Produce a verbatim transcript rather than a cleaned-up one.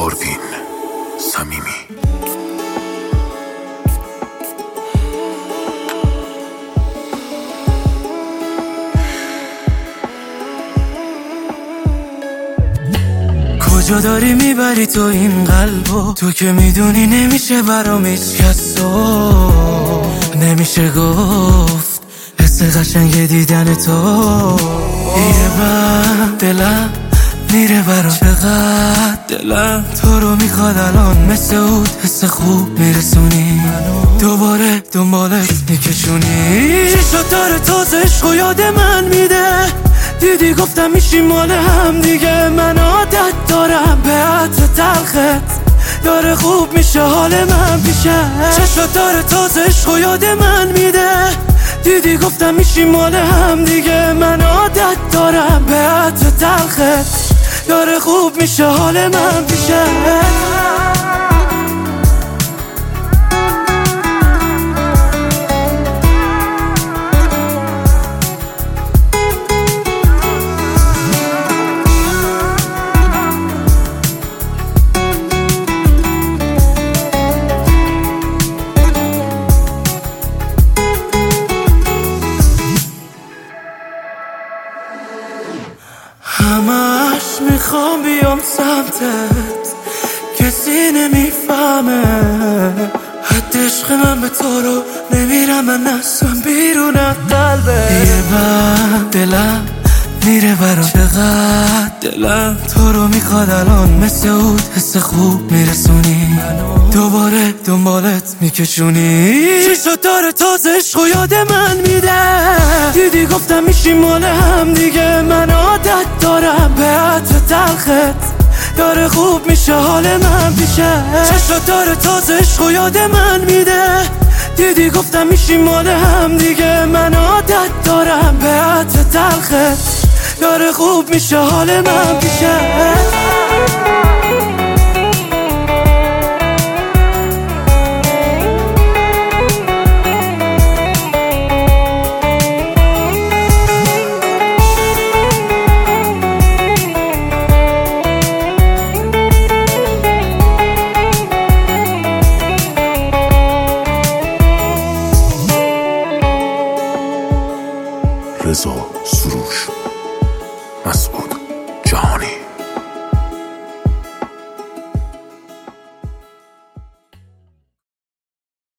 آروین صمیمی. کجا داری میبری تو این قلبو؟ تو که میدونی نمیشه برام هیچ کس تو نمیشه گفت حس قشنگ دیدن تو. یه بر دلم میره برام، چقدر دلم تو رو میخواد الان، مثل اود حس خوب میرسونی، دوباره دنبالت میکشونی. چشات داره تازه عشق و یاد من میده، دیدی گفتم میشیم مال هم دیگه. من عادت دارم به عطر تلخت، داره خوب میشه حال من پیشه. چشات داره تازه عشق و یاد من میده، دیدی گفتم میشیم مال هم دیگه. من عادت دارم به عطر تلخت، داره خوب میشه حال من پیشه. همش میخوام بیام سمتت، کسی نمیفهمه حد عشق من به تو رو نمیرم من اصلا بیرون قلبه. یه بر دلم میره برام، چقدر دلم تو رو میخواد الان، مثل اود حس خوب میرسونی، دوباره دنبالت میکشونی. چشات داره تازه عشق و یاد من میده، دیدی گفتم میشیم مال هم دیگه. من عادت دارم به عطر تلخت، داره خوب میشه حال من پیشه. چشات داره تازه عشق و یاد من میده، دیدی گفتم میشیم مال هم دیگه. من عادت دارم به عطر تلخت، داره خوب میشه حال من پیشه. رضا سروش مسئول.